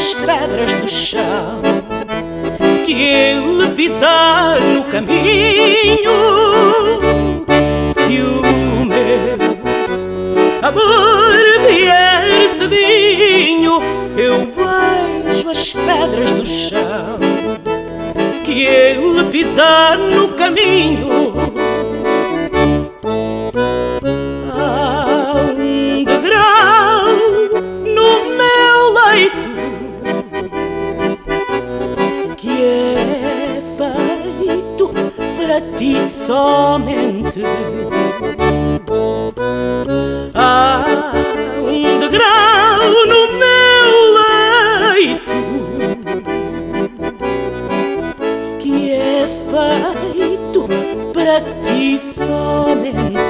as pedras do chão que ele pisar no caminho. Se o meu amor vier cedinho, eu beijo as pedras do chão que ele pisar no caminho. Há um degrau no meu leito que é feito para ti somente. Há um degrau no meu leito que é feito para ti somente.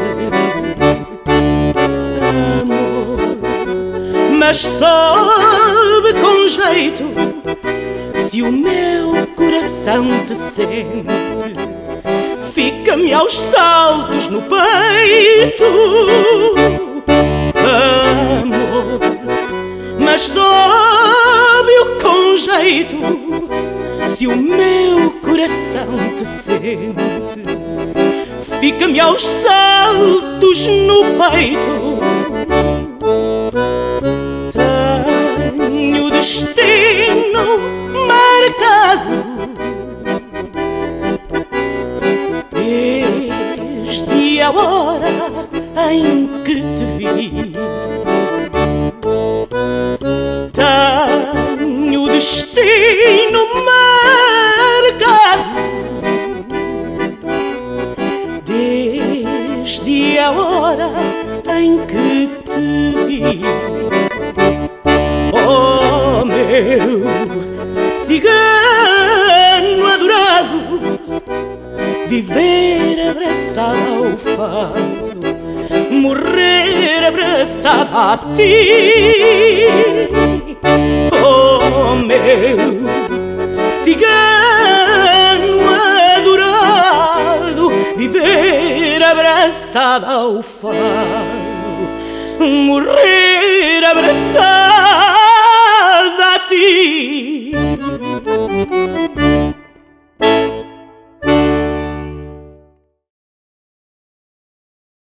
Amor, mas sobe com jeito se o meu coração te sente. Fica-me aos saltos no peito. Amor, mas sobe-o com jeito se o meu coração te sente. Fica-me aos saltos no peito. Tenho o destino marcado desde a hora em que te vi. Tenho o destino marcado desde a hora em que te vi. Oh, meu cigano adorado, viver abraçado ao fado, morrer abraçado a ti. Oh, meu cigano adorado, viver abraçado ao fado, morrer abraçado